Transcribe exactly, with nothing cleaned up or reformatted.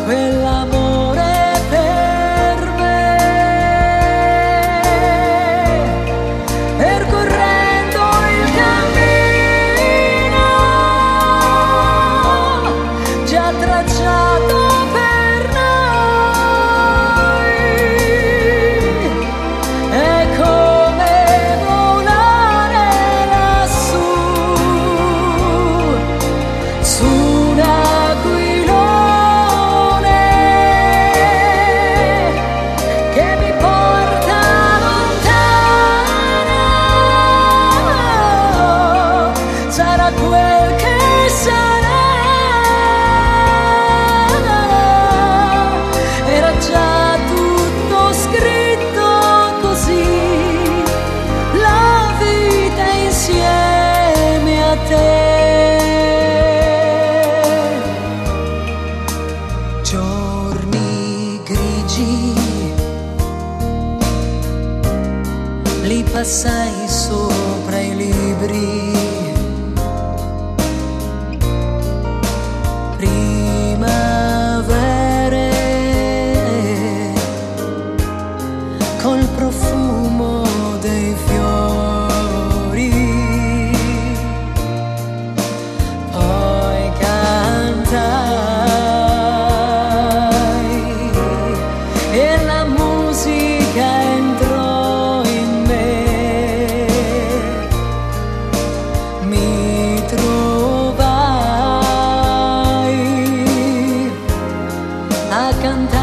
quell'amore per me, percorrendo il cammino già tracciato per noi. È come volare lassù su un aquilone che mi porta lontano. Sarà quel che sarà, era già tutto scritto così, la vita insieme a te. Giorni grigi li passai sopra i libri, primavere col profumo dei fiori, poi cantai e la musica entrò in me, mi trovai a cantare